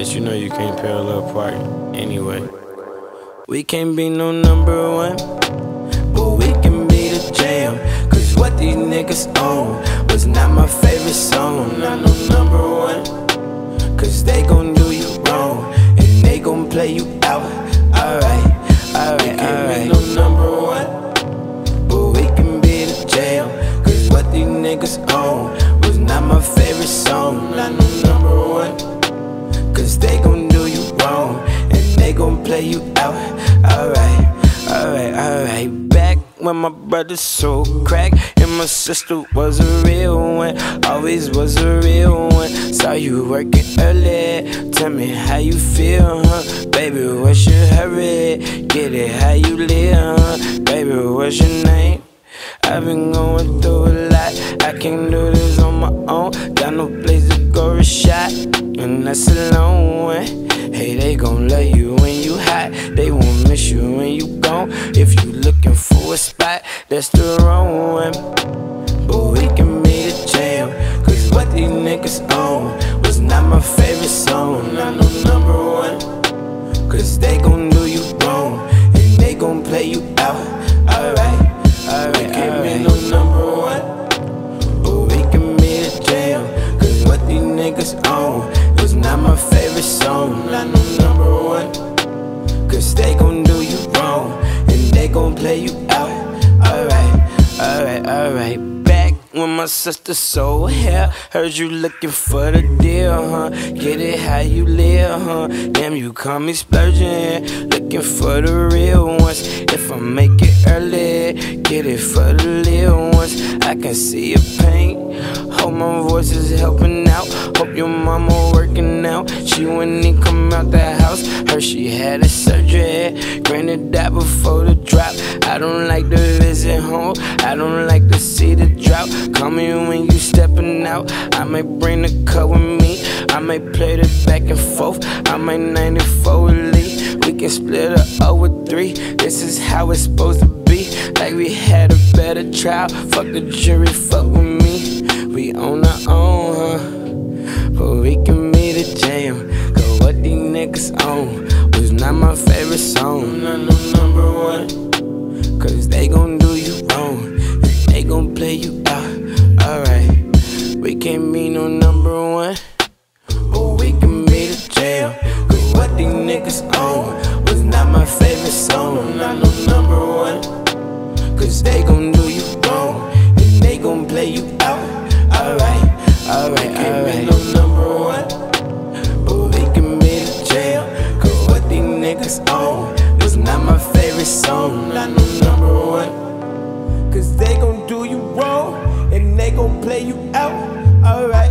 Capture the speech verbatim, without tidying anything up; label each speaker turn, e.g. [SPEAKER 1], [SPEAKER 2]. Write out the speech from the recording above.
[SPEAKER 1] But you know you can't parallel park anyway. We can't be no number one, but we can be the jam. Cause what these niggas own was not my favorite song. Not no number one, cause they gon' do you wrong and they gon' play you out. Alright, alright, we can't be no number one, but we can be the jam. Cause what these niggas own was not my favorite song. Not no number one, cause they gon' do you wrong and they gon' play you out. Alright, alright, alright. Back when my brother sold crack and my sister was a real one, always was a real one. Saw you working early, tell me how you feel, huh? Baby, what's your hurry? Get it how you live, huh? Baby, what's your name? I've been going through a lot, I can't do this on my own. Got no place to go to shot, and that's a long one. Hey, they gon' love you when you hot, they won't miss you when you gone. If you looking for a spot, that's the wrong one. But we can be the jam, cause what these niggas own was not my favorite song. Not no number one, cause they gon' do you wrong and they gon' play you out. Alright, alright, we can't be no number one, but we can be the jam. Cause what these niggas own was not my favorite song. Not no number one, cause they gon' do you wrong and they gon' play you out. Alright, alright, alright. Back when my sister sold hair, heard you looking for the deal, huh? Get it how you live, huh? Damn, you call me splurging, looking for the real ones. If I make it early, get it for the little ones. I can see your pain, hope my voice is helping out. Hope your mama working out. She wouldn't even come out the house, heard she had a surgery. Granted that before the drop. I don't like to visit home, I don't like to see the drought. Call me when you stepping out, I might bring the cut with me. I might play the back and forth, I might ninety-four elite. We can split a O with three, this is how it's supposed to be. Like we had a better trial, fuck the jury, fuck with me. We on our own, huh? But we can be the jam. Cause what these niggas own was not my favorite song. Not no number one, cause they gon' do you wrong and they gon' play you out. Alright, we can't be no number one, but we can be the jam. Cause what these niggas own was not my favorite song. Not no number one, cause they gon' do you wrong and they gon' play you out. Alright, alright, we can't be no number one, but we can be the jam. Cause what these niggas own was not my favorite song. Not no number one, cause they gon' do you wrong and they gon' play you out. Alright.